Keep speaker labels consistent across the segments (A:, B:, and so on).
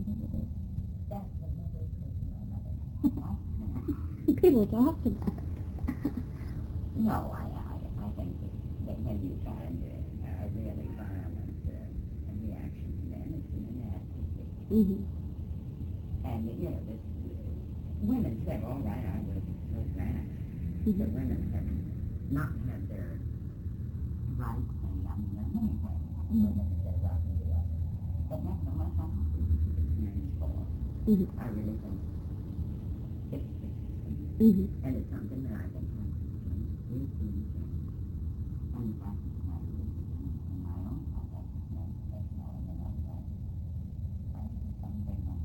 A: That's another personal matter.
B: People talk about it.
A: No, I think that when you find a really violent reaction, then it's an inadequacy.
B: Mm-hmm.
A: And, this, women say, all right, I was that.
B: Mm-hmm.
A: But women have not had their rights, and there are many ways women have their rights in the US. But nevertheless, I don't think it's men's fault.
B: Mm-hmm.
A: I really think it's
B: Mm-hmm.
A: and it's something that I think has been received and the fact that I in my own context as men professional and then other something like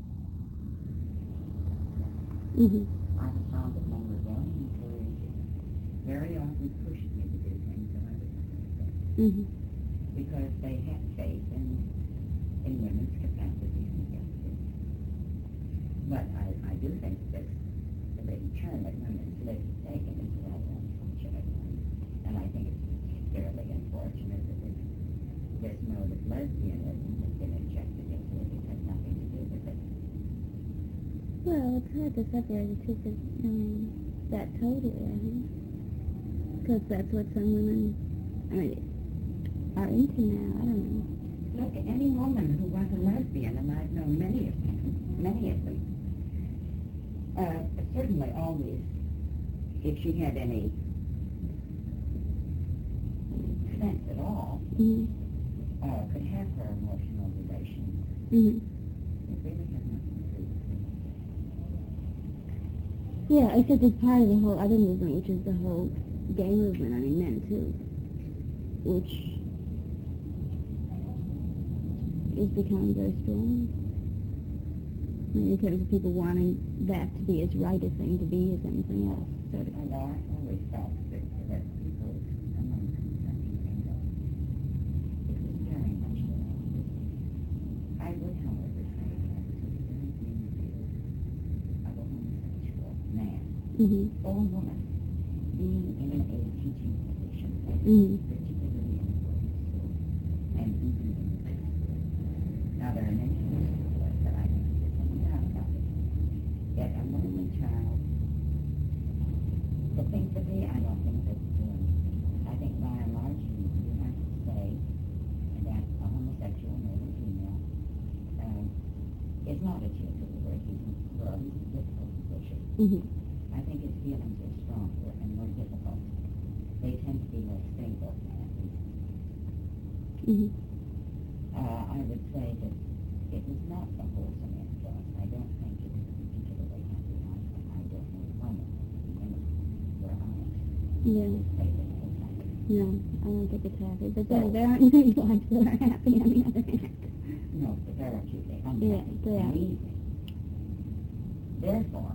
B: Mm-hmm.
A: I have found that men were very encouraging, very often pushed me to do things that I didn't think,
B: Mm-hmm.
A: because they had faith in women's capacity and ability. But I do think that the turn that women's live has taken is rather unfortunate, and I think it's particularly unfortunate that this mode of lesbianism has been injected into it. It has nothing to do with it.
B: Well, it's hard to separate the two, that totally, I think. Because that's what some women, are into now. I don't know.
A: Look, any woman who was a lesbian, and I've known many of them, certainly always, if she had any sense at all,
B: Mm-hmm.
A: could have her emotional relations.
B: Mm-hmm.
A: It really has nothing to do with it.
B: Yeah, except it's part of the whole other movement, which is the whole gay movement. Men too, which is becoming very strong. In terms of people wanting that to be as right a thing to be as anything else. So
A: I know, I always felt that people among consenting males, it was very much the I would, however, say that it was a very dim view of a homosexual man
B: Mm-hmm.
A: or woman being in a teaching position,
B: Mm-hmm.
A: particularly in a boarding school, and even in the school. Now, there are many schools that I think there's some doubt about it. Yet a lonely child, the thing for me, I don't think that, I think by and large you have to say that a homosexual, male or female, is not a child of the world. He's in a difficult position.
B: Mm-hmm.
A: I think his feelings are stronger and more difficult. They tend to be more stable, at least.
B: Mm-hmm.
A: I would say that it was not a wholesome influence. I don't think it was a particularly happy life, and I don't know one of the women were honest.
B: Yeah. No, I don't think it's happy. But there aren't many lives that are happy on the other hand.
A: No, but there are two things.
B: Yeah, yeah.
A: Therefore,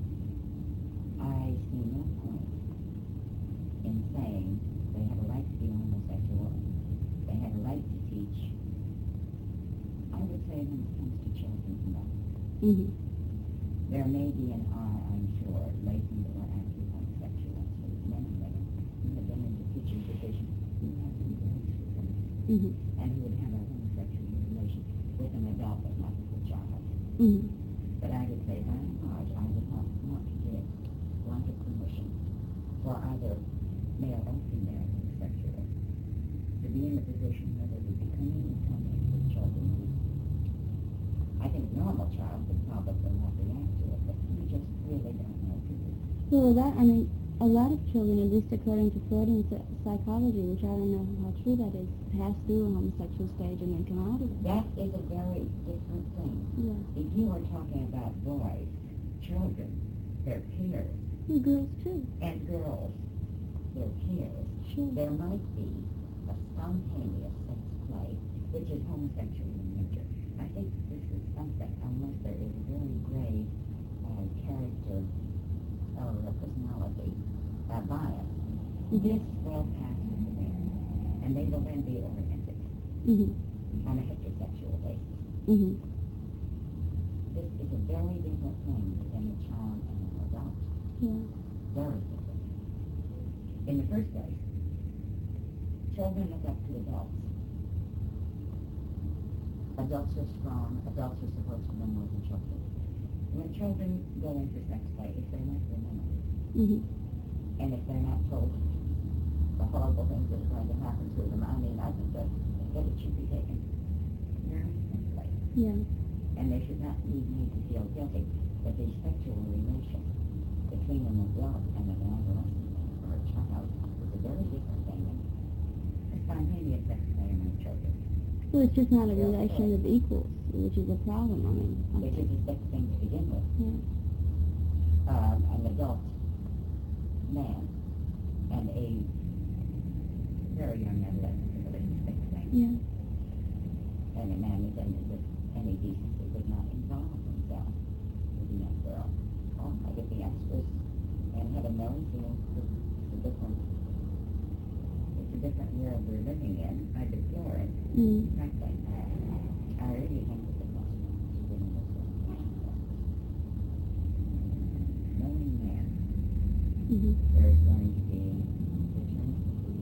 A: I see no point in saying they have a right to be homosexual, they have a right to teach. I would say when it comes to children, no.
B: Mm-hmm.
A: There may be an I'm sure, latent or active homosexuals, but men and women who have been in the teaching position who have some grace with them,
B: Mm-hmm.
A: and who would have a homosexual relation with an adult but not with a child.
B: Mm-hmm.
A: But I would say, by and large, I would not want to give blanket permission for either male or female homosexuals to be in a position where they would be coming and coming with children. I think a normal child would probably not react to it, but we just really don't know.
B: Well, a lot of children, at least according to Freudian psychology, which I don't know how true that is, pass through a homosexual stage and then come out of it.
A: That is a very different thing.
B: Yeah.
A: If you are talking about boys, children, their peers,
B: And girls too.
A: and girls, their peers,
B: Sure.
A: there might be a spontaneous sex play, which is homosexual in nature. I think this is something, unless there is a very grave character or a personality bias, this will pass through them, and they will then be oriented
B: Mm-hmm.
A: on a heterosexual basis.
B: Mm-hmm.
A: This is a very different thing than a child and an adult.
B: Yeah.
A: Very different. In the first place, children look up to adults. Adults are strong. Adults are supposed to know more when children go into sex play, if they're not remembered,
B: Mhm.
A: and if they're not told the horrible things that are going to happen to them, I mean, I think that it should be taken very simply.
B: Yeah.
A: And they should not need to feel guilty that the sexual relation between an adult and an adolescent or a child is a very different thing than a spontaneous sex play among children.
B: Well, it's just not a relation of equals, which is a problem. I mean,
A: Which is a sex thing to begin with.
B: yeah.
A: An adult man and a very young adolescent is a really sex thing.
B: Yeah.
A: And a man with any decency would not involve himself with a young girl. Oh, I get the extras, and heaven knows, it's a different world we're living in. I deplore it. Frankly, I really think that the question is really knowing man, there is going to be the chance to be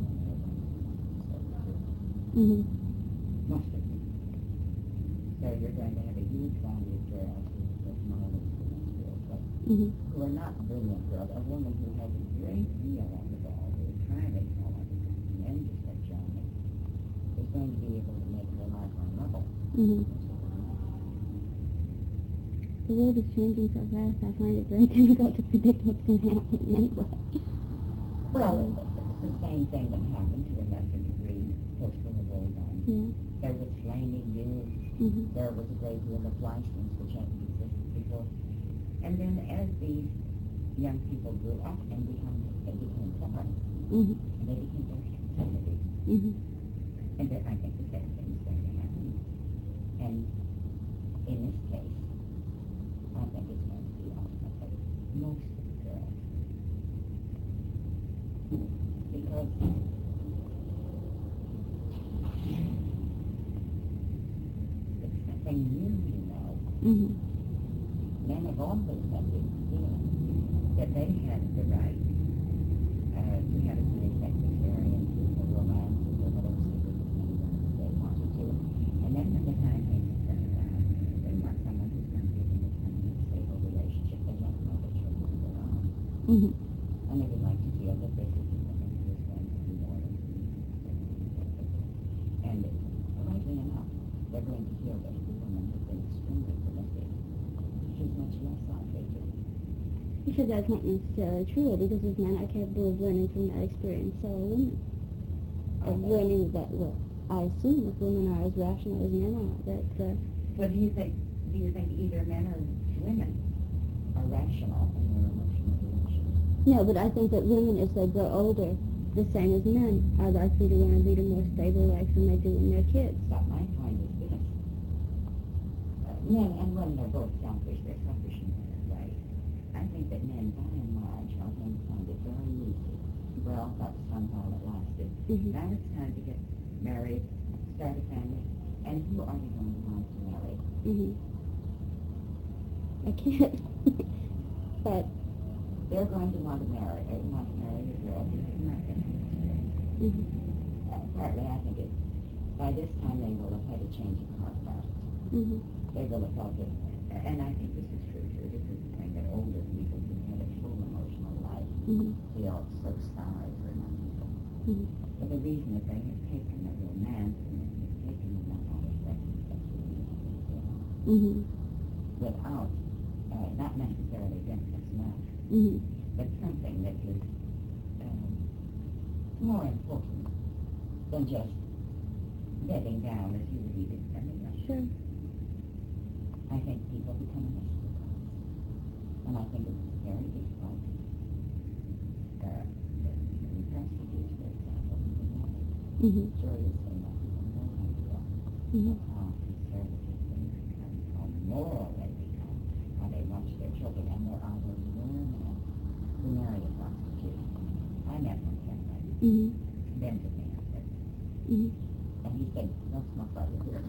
A: most of them. So you're going to have a huge body of girls who are marvelous girls, but who are not brilliant girls. A woman who has a great deal on the ball, who is highly talented, and just like Johnny, is going to be able to make her life unravel.
B: The world is changing so fast, I find it very difficult to predict what's going to happen anyway.
A: Well, it's the same thing that happened to a lesser degree post-World War I.
B: Yeah.
A: There was flaming news. There was a great deal of license which hadn't existed before. And then as these young people grew up and they became parents, and they became very competitive. And then I think the same thing is going to happen. And in this case, I think it's going to be ultimately most of the girls. Because it's something new, you know. Men have always had this feeling that they had the right to have as many sex experiences or romances or whatever they wanted to. And then when the time came to turn around, they want someone who's going to give them a permanent, stable relationship. They don't know the children of their own. And they would like to feel that this is the woman who is going to be more than and rightly enough, they're going to feel that the woman has been extremely prolific. She's much less likely to.
B: Because that's not necessarily true, because if men are capable of learning from that experience, so are women. Of learning that, well, I assume if women are as rational as men are, that...
A: Well, do you think either men or women are rational in their emotional relations?
B: No, but I think that women, as they grow older, the same as men, are likely to want to lead a more stable life than they do when they're kids.
A: But my point is this. Men and women are both selfish. They're selfish in their way. I think that men, by and large, are going to find it very easy. Well, that was fun while it lasted. Now it's time to get married, start a family, and who are you going to want to marry?
B: I can't. But
A: they're going to want to marry a girl who's not going to have experience. Partly, I think by this time they will have had a change of heart about it. They will have felt it, and I think this is true too. This is the thing that older people who had a full emotional life feel so sorry for young people. But the reason that they have taken the romance and they have taken the knowledge that without not necessarily reckless love, but something that is more important than just bedding down as you would eat it anyway.
B: sure.
A: I think people become mystical. And I think it's very difficult. In prostitutes, for example, joyously not even no idea how conservative they become, how moral they become, how they watch their children, and there are those women who marry a prostitute. I met one family. Ben took me out there. And he said, don't smoke while you're here.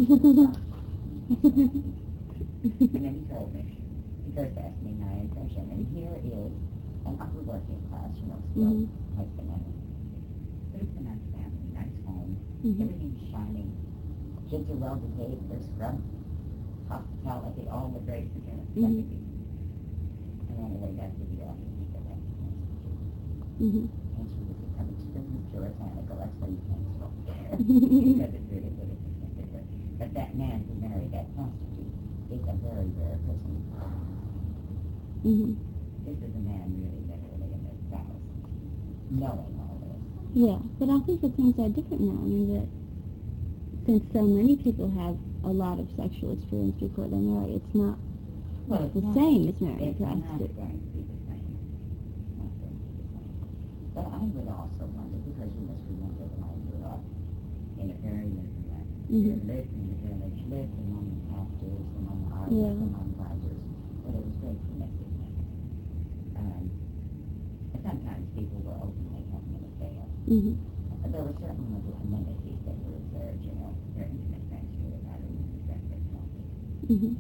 A: And then he told me, he first asked me my impression, and here is an upper working class, still husband and but it's a nice family, nice home, everything's shining, kids are well behaved, they're scrubbed, hospitality, all the grace and
B: Mhm.
A: And anyway, that's the deal. He said that's the Institute.
B: Mhm.
A: And she was becoming extremely puritanical. That's why you can't stop there. Because it's really, really different. But that man who married that prostitute is a very rare person.
B: Mhm.
A: This is a man really literally in his thousands, knowing all this.
B: Yeah, but I think that things are different now. I mean, that since so many people have a lot of sexual experience before they marry, it's not
A: Well, it's
B: the
A: not-
B: same as marrying a
A: It's not
B: prostitute.
A: going to be the same. It's not going to be the same. But I would also wonder, because you must remember that I grew up in a very little land.
B: Mhm.
A: Lived in the village, lived among pastors, among artists,
B: Yeah.
A: among writers. But it was very primitive. Sometimes people were openly having an affair.
B: Mhm.
A: There were certain little amenities that were reserved, their intimate friends knew about it, and separate property.
B: Mhm.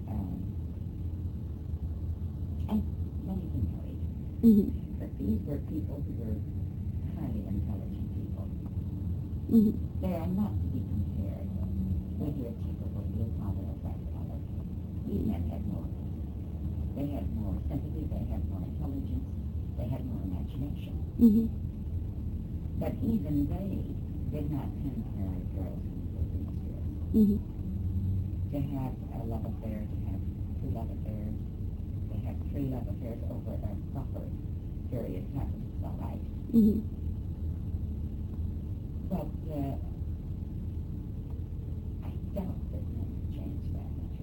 A: And many were married.
B: Mhm.
A: But these were people who were highly intelligent people.
B: Mhm.
A: They are not to be compared with your typical blue-collar or white-collar. These men had more. They had more sympathy, they had more intelligence, they had more imagination.
B: Mhm.
A: But even they did not tend to marry girls who were promiscuous.
B: Mhm.
A: To have a love affair, to have two love affairs, to have three love affairs over a proper period of time, it's all right.
B: Mhm.
A: But I doubt that men have changed that much.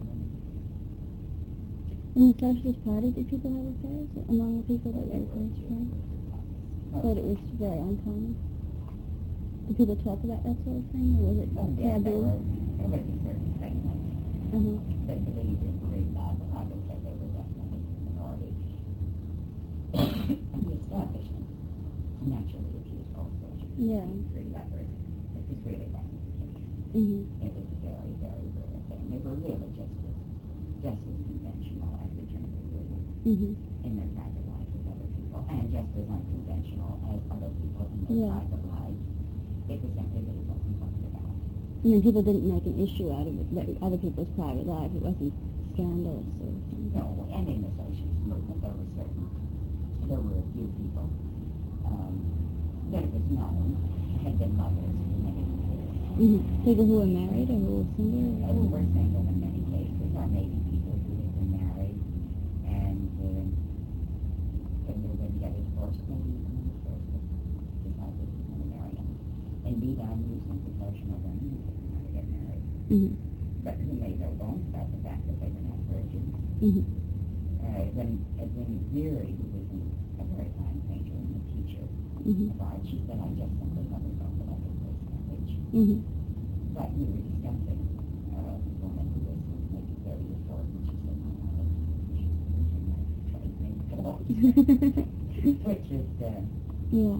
B: In the Socialist Party, did people have affairs among the people that were first married? But it was very uncommon. Did people talk about that sort of thing, or was it
A: There
B: taboo?
A: were certain segments
B: Uh-huh.
A: that believed in free love, and I would say they were definitely the minority. And the establishment naturally accused all soldiers
B: Yeah.
A: of being free lovers. It was really wasn't the case.
B: Mhm.
A: It was a very, very rare thing. They were really just as conventional as the general rule
B: Mhm.
A: in their private life with other people, and just as unconventional as other people in their
B: Yeah.
A: private lives. It was simply that it wasn't talked about.
B: I mean, people didn't make an issue out of it, but other people's private life. It wasn't scandalous or something.
A: No, and in the socialist movement, there were a few people that it was known had been mothers for many years.
B: Mhm. People who were married or who were single?
A: Who were single in many cases, or maybe people who had been married and they were going to get a divorce, maybe even a divorce, but decided they were going to marry him. Indeed, I knew some professional women who didn't want to get married,
B: Mhm.
A: but who made no bones about the fact that they were not virgins.
B: Mhm.
A: When Geary, who was a very fine painter and a teacher
B: Mhm.
A: of art, she said, I just simply never felt that I could face marriage.
B: Mhm.
A: But we were discussing a woman who was maybe 30 or 40, and she said, no, I don't think she's virgin, I tried many pillows. Which is,
B: Yeah.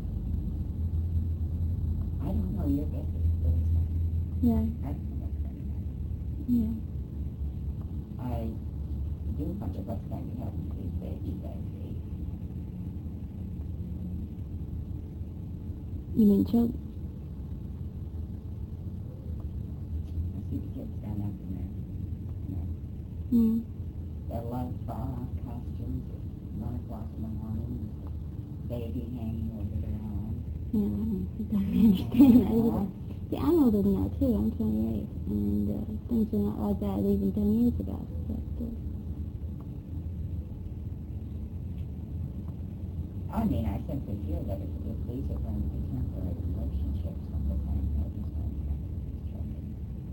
A: I don't know, your guess is as good as mine.
B: Yeah.
A: I don't know what's going to happen.
B: Yeah.
A: I do wonder what's going to happen to these babies I see.
B: You mean children?
A: I see the kids stand up in
B: Mm.
A: their love far-off costumes at 1 o'clock in the morning, with the baby hanging over their arm.
B: Yeah, I don't understand that either. Yeah, I'm older than that too. I'm 28, and things are not like that even 10 years ago. But,
A: I mean, I simply feel that if these are going to be temporary relationships, then the same thing is going to happen to these children.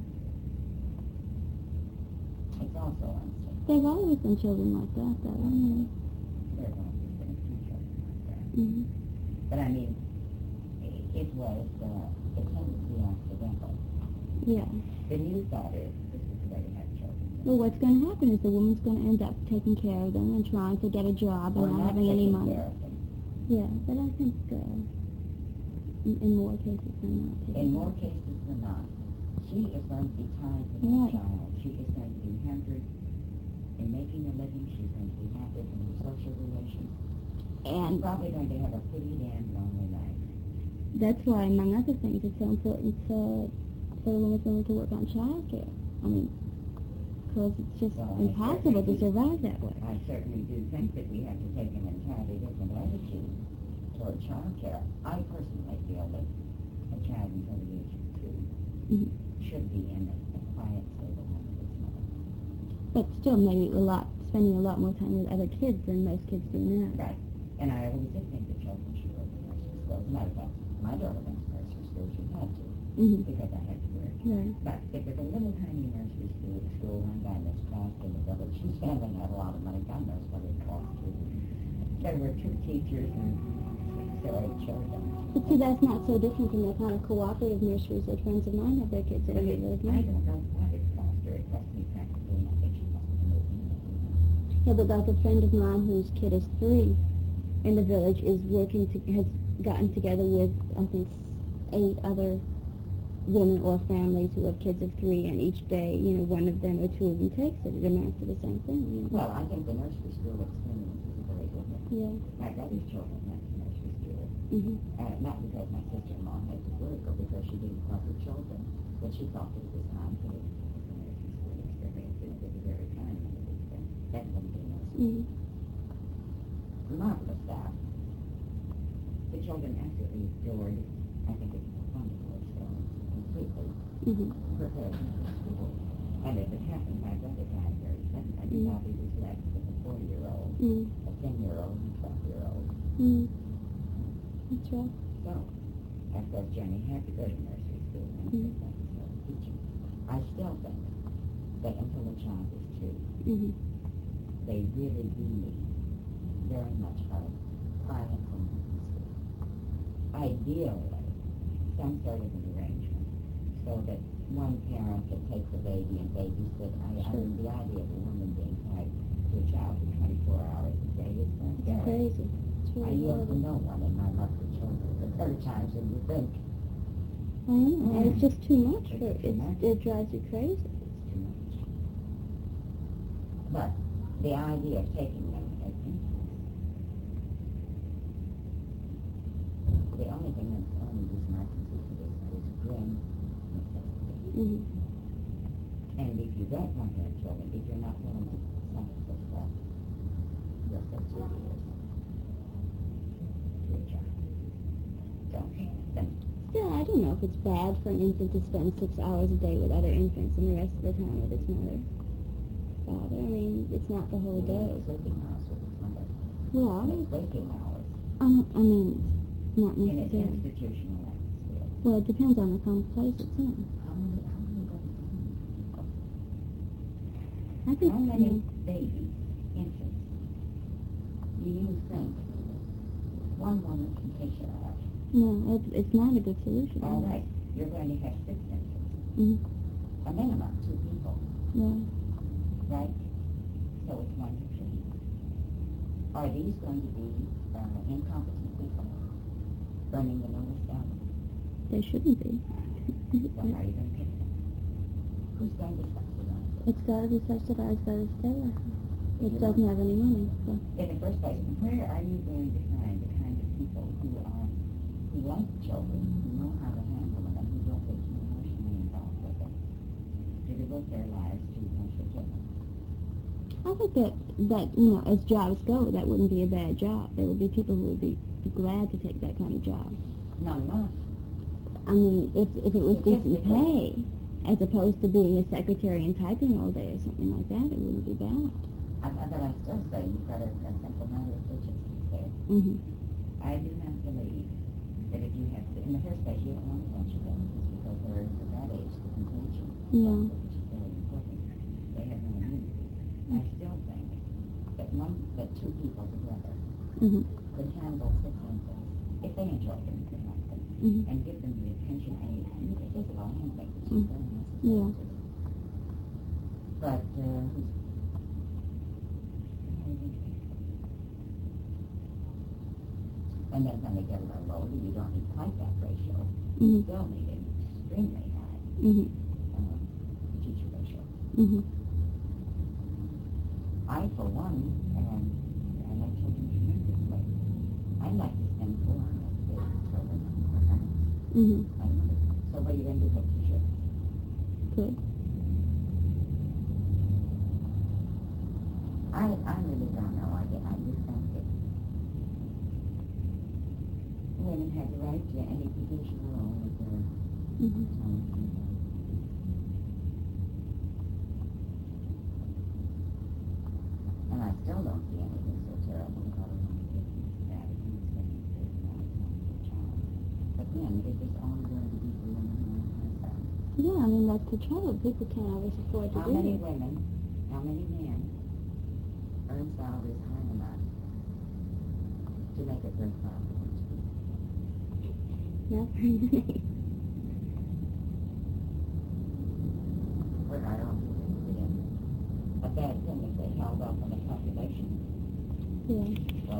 A: It's also unsafe.
B: there's always been children like that, though. I mean,
A: There have always been a few children like that.
B: mm-hmm.
A: But I mean, it was tended to be accidental.
B: Yeah.
A: The new thought is, this is the way to have children.
B: Well, what's going to happen is the woman's going to end up taking care of them and trying to get a job and
A: Or
B: not having any
A: taking
B: money.
A: care of them.
B: Yeah, but I think in more cases than not.
A: In more cases than not, she is going to be tied to that
B: Right.
A: child. She is going to be hampered in making a living. She's going to be hampered in her social relations. She's
B: And
A: probably going to have a pretty damn lonely life.
B: that's why, among other things, it's so important for the women to work on child care. I mean, because it's just
A: Well,
B: impossible to survive that way.
A: I certainly do think that we have to take an entirely different attitude toward child care. I personally feel that a child until the age of 2
B: Mhm.
A: should be in a quiet, stable home with its mother.
B: But still, maybe spending a lot more time with other kids than most kids do now.
A: Right. And I always did think that children should go to nursery school. As a matter of fact, my daughter went to nursery school. She had to,
B: Mhm.
A: because I had to work.
B: Right.
A: But it was a little tiny nursery school run by Miss Cross in the village. She's family had a lot of money. God knows what it cost to. There were 2 teachers and 6 or 8 children.
B: But see, that's not so different from the kind of cooperative nurseries that friends of mine have their kids in.
A: But
B: They live
A: I
B: in.
A: don't know what it cost her. It cost me practically nothing. She must have moved
B: Yeah, but like a friend of mine whose kid is 3 in the village has gotten together with, I think, 8 other women or families who have kids of 3, and each day, one of them or 2 of them takes it. It amounts to the same thing.
A: Well, I think the nursery school experience is very good.
B: Yeah.
A: My brother's children went to nursery school.
B: Mhm.
A: Not because my sister-in-law had to work or because she didn't love her children, but she thought that it was time for the nursery school experience, and it was a very kind of experience. That wouldn't be nursery.
B: Mhm.
A: Marvelous staff. The children absolutely adored. I think it's a wonderful experience. Completely
B: Mhm.
A: prepared for school. And as it happened, my brother died very suddenly.
B: Mm.
A: Bobby was left with a 4-year-old,
B: Mhm.
A: a 10-year-old, and a 12-year-old.
B: Mhm. That's right.
A: So, of course, Jenny had to go to nursery school and
B: Mm.
A: started teaching. I still think that until a child is 2,
B: Mhm.
A: they really do need very much of quiet home school. Ideally, some sort of an arrangement so that one parent can take the baby and babysit. I mean, the idea of a woman being tied to a child for 24 hours a day is
B: It's
A: scary.
B: crazy. It's
A: I
B: really
A: yield to
B: horrible.
A: no one in my love for children, but there are times when you think
B: I know. It's just too much.
A: It's too much.
B: It drives you crazy.
A: it's too much. But the idea of taking them as infants, the only thing that's the only reason I can see for this is grim necessity.
B: Mhm.
A: And if you don't want to have children, if you're not willing to sacrifice that, you'll say 2 years to a child. Don't then
B: Yeah, I don't know if it's bad for an infant to spend 6 hours a day with other infants and the rest of the time with its mother. Father, I mean, it's not the whole day.
A: sleeping hours with its mother.
B: Well,
A: And it's waking hours
B: I mean, not
A: in its
B: necessarily.
A: institutional atmosphere.
B: Well, it depends on the kind of place it's in.
A: How many
B: I think,
A: How many babies, infants, do you think one woman can take care of?
B: no, it's not a good solution.
A: All right, you're going to have 6 infants,
B: Mhm.
A: a minimum 2 people,
B: Yeah.
A: right? So it's 1 to 3. Are these going to be incompetent people running the lowest salary?
B: They shouldn't be.
A: Then how are you going to pay them? Who's going to subsidize it?
B: It's got to be subsidized by the state. It doesn't have any money. So.
A: In the first place, where are you going to find the kind of people who like children, who know how to handle them, and who don't get too emotionally involved with them, to devote their lives to eventually get them?
B: I think that as jobs go, that wouldn't be a bad job. There would be people who would be glad to take that kind of job.
A: Not enough.
B: I mean, if it was
A: It's
B: decent
A: just
B: pay, as opposed to being a secretary and typing all day or something like that, it wouldn't be bad.
A: But I still say you've got a simple matter of logistics there.
B: Mm-hmm.
A: I do not believe that if you have to, in the first place, you don't want a bunch of infants because they're at that age, the contagion,
B: Yeah.
A: which is very important. They have no immunity. I still think that 2 people together
B: Mm-hmm.
A: could handle 6 infants if they enjoy them, if they like them,
B: Mm-hmm.
A: and give them the attention and the physical handling, which is
B: Mm.
A: very necessary.
B: Yeah.
A: But and then when they get a little older, you don't need quite that ratio. You
B: Mhm.
A: still need an extremely high
B: Mm-hmm.
A: teacher ratio.
B: Mm-hmm.
A: I, for one, I like children tremendously. I'd like to spend 4 hours a day with children.
B: Mm-hmm.
A: I wonder. So what are you going to do with teacher?
B: Good.
A: I really don't know. I just think that women have the right to any position alone with their
B: Mm-hmm.
A: And I still don't see anything so terrible about it. But then, if it's only going to be for women who have sons.
B: Yeah, I mean, that's the trouble. People can't always afford to
A: How
B: do
A: many
B: it.
A: women, how many men earn salaries high enough to make it worthwhile for them to do?
B: Not very many.
A: Well, I don't think it would be a bad thing if they held up on the population.
B: Yeah.
A: Well,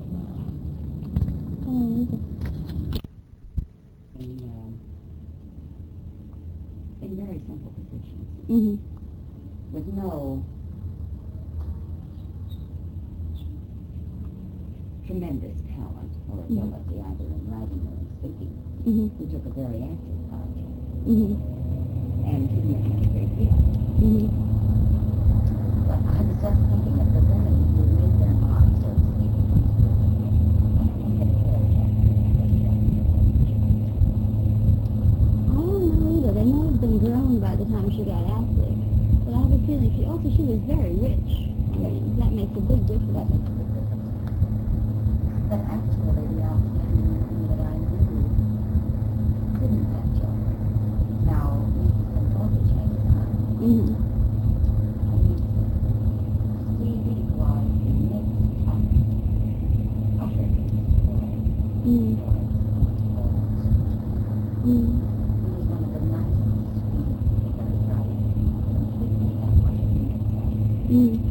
A: in very simple positions,
B: Mm-hmm.
A: with no tremendous talent or ability either in writing or in speaking.
B: Mm-hmm.
A: Who took a very active part
B: Mm-hmm.
A: and didn't have a great deal.
B: Mm-hmm.
A: But I was just thinking of the women who made their mark, so to speak,
B: I don't know either. They might have been grown by the time she got out there. But I have a feeling she was very rich. I mean, that makes a big difference.
A: But actually, the outstanding that I knew didn't have children. Now, Mrs. Goldberg
B: Mm-hmm.
A: Stevie was the next usher.
B: Mm-hmm. Mm-hmm.
A: He was one of the nicest, sweetest, very bright, completely ushering
B: Mm-hmm.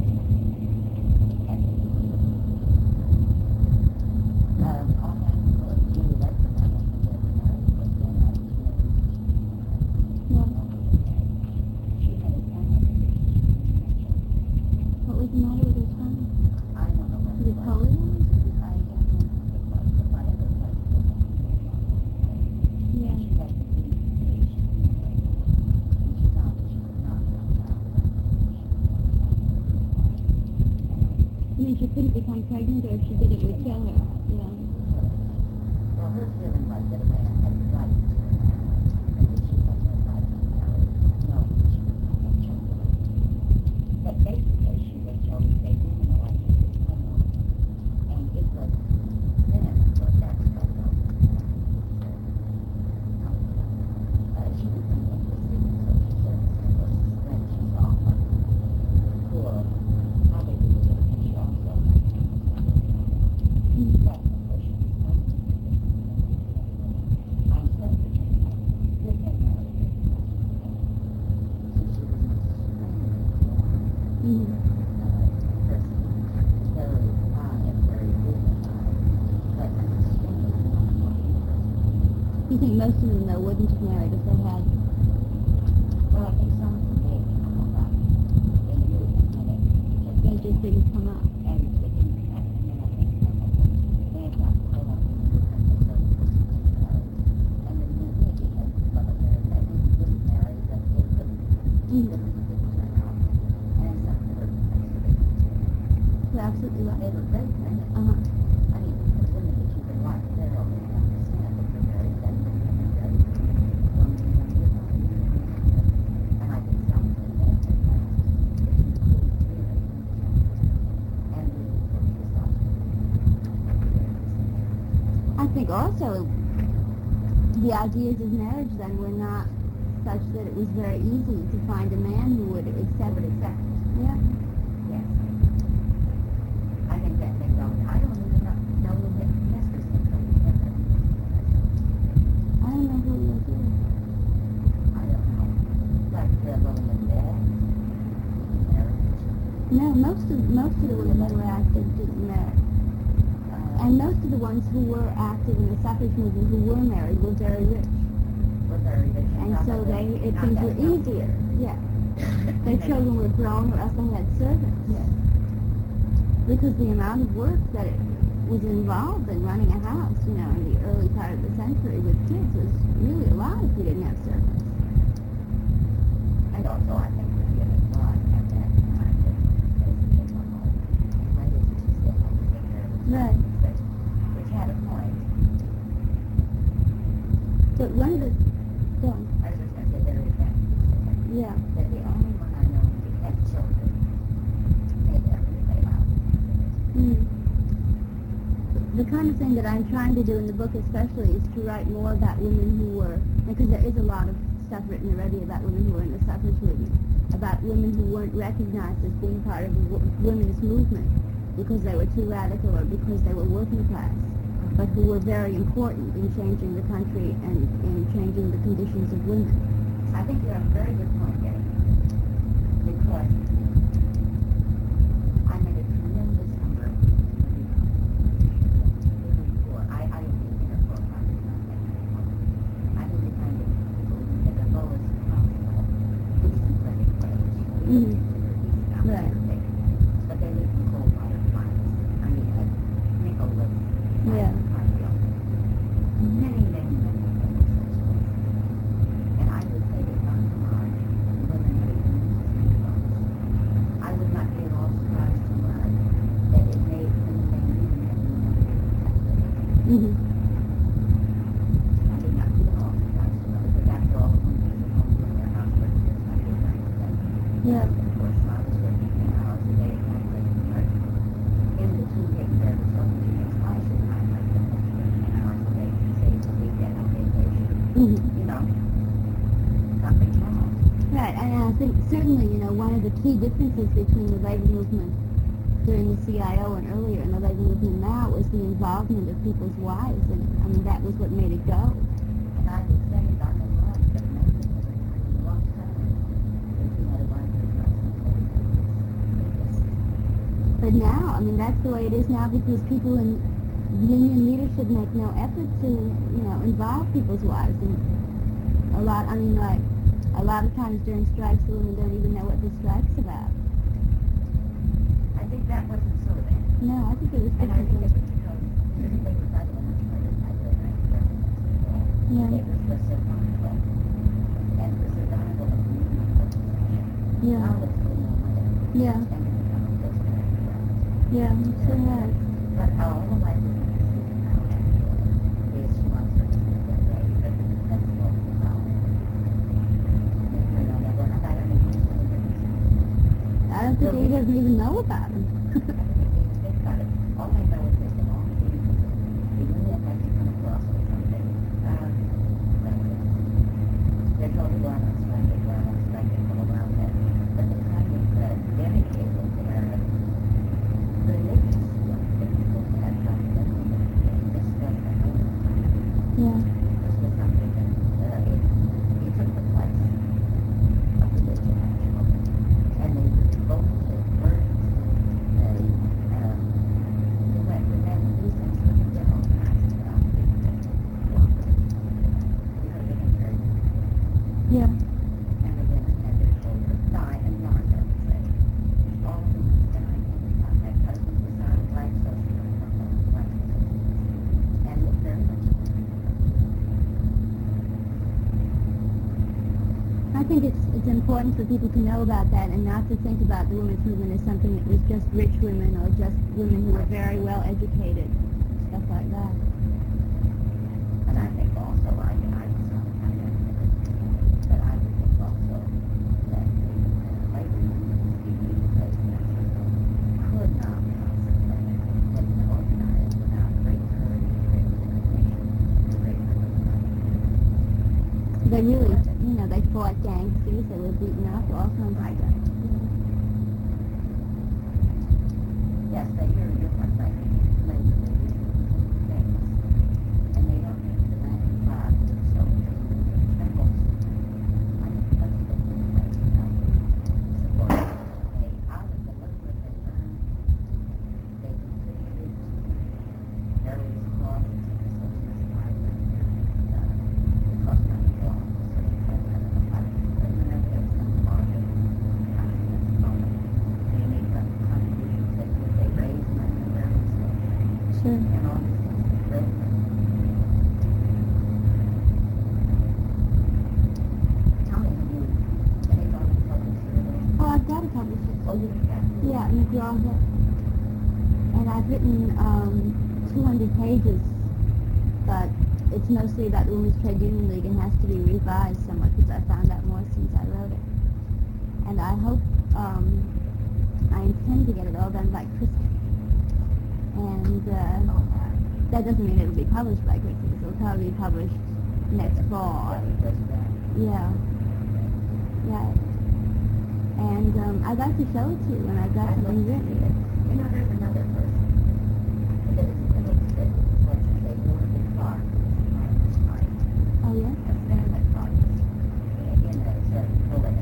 B: What was the matter with her son?
A: I don't know what
B: Was it polio?
A: I don't know what it was, but I ever played football.
B: Yeah.
A: She had to be patient. And she found that she could not come out.
B: I mean, she couldn't become pregnant, or if she did, it would kill her. Yeah.
A: Well, her feeling was that a man had the right to and that she had no right to marry, knowing that she could not have children. But basically, she was told that they didn't know I think this hormone. And it was then, but that's not no. She became interested in social services when she saw her poor, probably and she also got the push. I'm so good at marriage. So she was an
B: Mm-hmm.
A: person, very fine and very dignified, but an extremely hardworking person.
B: You think most of them, though, wouldn't have married if they had?
A: Well, I think some of them did come up. They knew, and
B: They just didn't come up.
A: and it didn't happen. And then I think some of them, they had got caught up in different services. And then maybe had some of them that wouldn't marry, but they couldn't.
B: Mm-hmm.
A: It didn't turn out. And some were
B: You're absolutely
A: they
B: right.
A: were great women.
B: Uh-huh.
A: I mean, the women that you can like, they're only understand that they're very feminine and very woman and and I think some of them have had include spirit and really put yourself.
B: I think also the ideas of marriage then were not such that it was very easy to find a man who would accept it. Yeah.
A: Yes. I think that they don't. I don't even know that Masterson could have that.
B: I don't know who he was either.
A: I don't know. Like the woman there.
B: No, most of the women that were active didn't marry. And most of the ones who were active in the suffrage movement who were married were very rich.
A: Were very rich.
B: And so things were easier. Yeah. Their children were grown or else they had servants.
A: Yes.
B: Because the amount of work that it was involved in running a house, in the early part of the century with kids was really a lot if you didn't have servants.
A: And also, I think the feeling was at that time that
B: Right.
A: which had a point.
B: But one of the... Go on.
A: I was just going to say very effective.
B: Yeah.
A: That the only one I know who had children made every day out.
B: Mm. The kind of thing that I'm trying to do in the book especially is to write more about women who were, because there is a lot of stuff written already about women who were in the suffrage movement, about women who weren't recognized as being part of the women's movement because they were too radical or because they were working class, but who were very important in changing the country and in changing the conditions of women.
A: I think you have a very good point there, because I met a tremendous number of people really poor. I don't mean in a poor country, I mean the kind of people at the lowest possible decent living wage.
B: Mhm.
A: Right. But they live in cold water mines. I mean, nickel was
B: Yeah.
A: many, many, many of them were socialists. And I would say that on the march, women had I would not be at all surprised to learn that it made them even have
B: Mm-hmm.
A: I did not be at all surprised to learn that after all the women at home doing their housework, just like they were doing.
B: Yeah.
A: Of course, I was working 10 hours a day at my place of work. In between taking care of the children, I should not have to work 10 hours a day to save the weekend on vacation.
B: Mm-hmm.
A: You know, something's wrong.
B: Right, and I think certainly, one of the key differences between the labor movement during the CIO and earlier and the labor movement now was the involvement of people's wives in it. I mean, that was what made it go.
A: And I would say that I'm in love with men in a long time. There's another one who's not so
B: But now, I mean, that's the way it is now because people in union leadership make no effort to, involve people's wives. And a lot of times during strikes, the women don't even know what the strike's about.
A: I think that wasn't so then.
B: No, I think it was
A: And I think
B: different.
A: it was because they were not in much better than
B: Yeah.
A: It was the survival. And the survival of the movement of possession.
B: Yeah.
A: Now it's going on with it.
B: Yeah.
A: And it becomes this kind of thing.
B: Yeah, it sure has.
A: But all the life is interesting now, actually, is she wants her to get ready, but that's what it's about.
B: I don't think he doesn't even know about him.
A: All I know is that the long even if I can come across with something, they're told to go out on strike, they go out on strike, they come around that. But the kind of dedicated their religious work that people had done that they discussed at home.
B: Yeah.
A: This was something that it took the place of religion, actually. And they both the words, they went with them and these things were their own kinds of because they can carry
B: Yeah.
A: and the women had their children die and not them say. All of them died and had husbands who died, wives socialists, wives socialists, and looked very much
B: I think it's important for people to know about that and not to think about the women's movement as something that was just rich women or just women who were very well educated, stuff like that.
A: And I think also, I was on the kind of but I would think also that the labor movement was being replaced could not possibly have been organized without great courage, great determination, great
B: They really, they fought gangsters, they were beaten up, all kinds of stuff.
A: yes, they hear your point, like labor things, and they don't have the land and flag to show and most, I think that's the thing that support. They out of the work that they learned, they contributed to various causes in the socialist movement, the cost money law, so they had that in the fight. But whenever there was some market, they made some contributions, they raised money in various ways.
B: Sure.
A: And all these things were great. Tell me, have you any thought of public survey?
B: Oh, I've got a publisher.
A: Oh, you have?
B: Yeah, McGraw-Hill. And I've written 200 pages, but it's mostly about the Women's Trade Union League and has to be revised somewhat because I found out more since I wrote it. And I hope, I intend to get it all done by Christmas. And that doesn't mean it'll be published by Christmas. It'll probably be published next fall. Yeah. Right. And I'd like to show it to you when I've got something written.
A: You know, there's another person. That is a little bit, let's say, Dorothy Clark.
B: Oh, yeah?
A: A family Clark. In the bullet.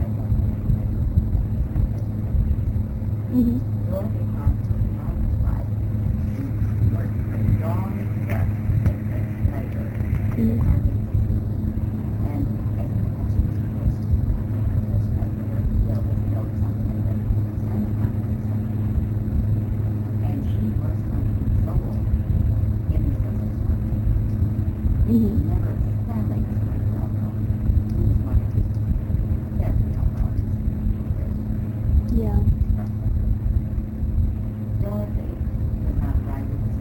B: Mm-hmm.
A: Dorothy Clark was right. She worked for Dawn Trust labor.
B: Mm-hmm.
A: And
B: Mm-hmm.
A: never sadly
B: Yeah.
A: Dorothy was not right with the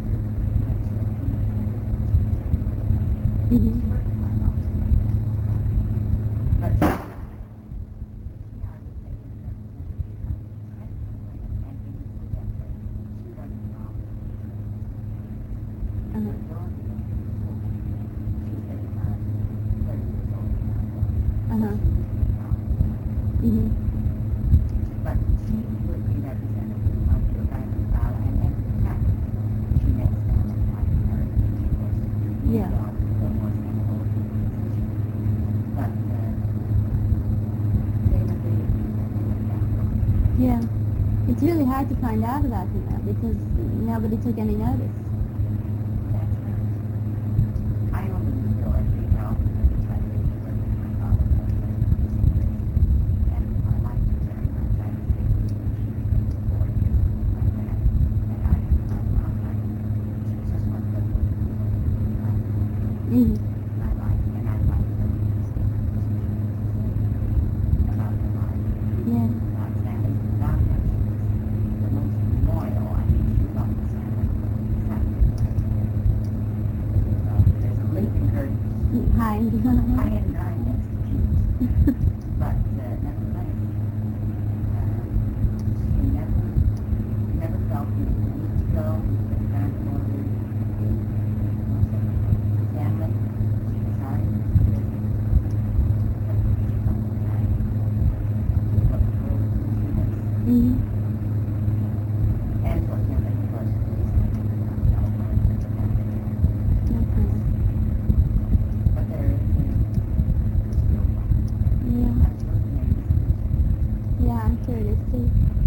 B: Mm-hmm.
A: but
B: Uh-huh. Mm-hmm.
A: but she would be representative of the rank and file and every time she makes them like her, of course.
B: Yeah. Yeah. It's really hard to find out about him now because nobody took any notice.
A: I only knew Dorothy, you know, because I really worked with my father, and I liked her very much. I was thinking she was 4 years like that, and I thought, she was just one good woman.
B: Mm-hmm.
A: I liked her, and I liked her about her life.
B: Yeah.
A: About Sally's doctor, she was the most loyal. I mean, she loved Sally. There's a leak in her
B: Hi.
A: I hadn't died next to Jesus, but nevertheless, she never felt the need to go to the kind of order family. She was sorry for the business, but she felt okay. She looked forward to Jesus,
B: Mm-hmm.
A: and for him, it was at least California.
B: Okay.
A: But there is still one.
B: Yeah.
A: That's her name.
B: Yeah, I'm sure it is too.